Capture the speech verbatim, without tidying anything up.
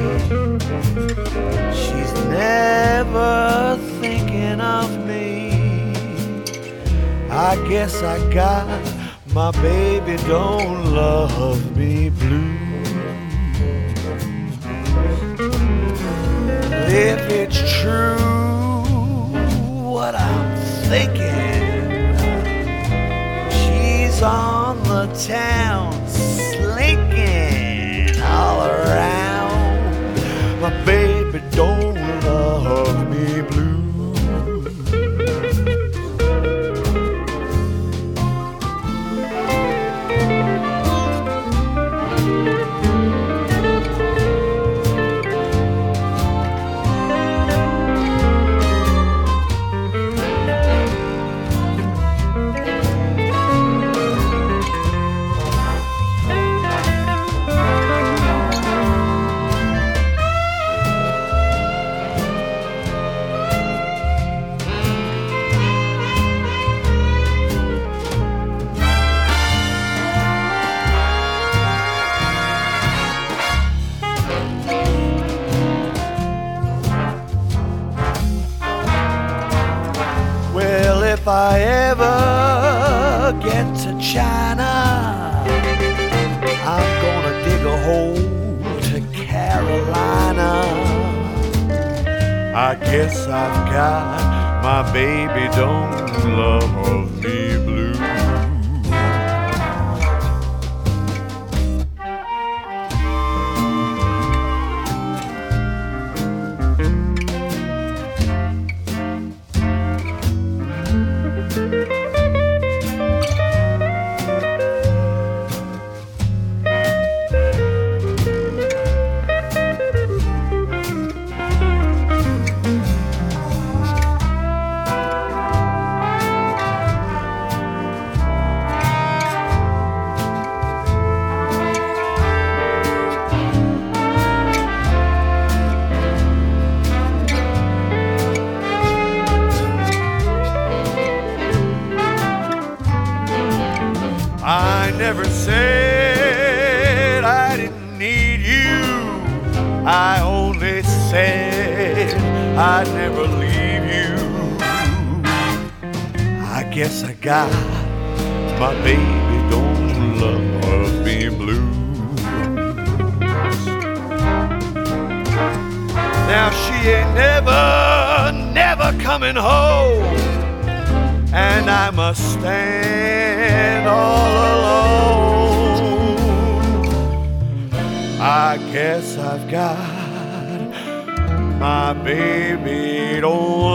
She's never thinking of me. I guess I got my baby don't love me blue. If it's true what I'm thinking, she's on the town slinking all around. My baby don't love me blue. If I ever get to China, I'm gonna dig a hole to Carolina. I guess I've got my baby don't love me blue. I never said I didn't need you. I only said I'd never leave you. I guess I got my baby don't love me blues. Now she ain't never, never coming home, and I must stand all alone. I guess I've got my baby don't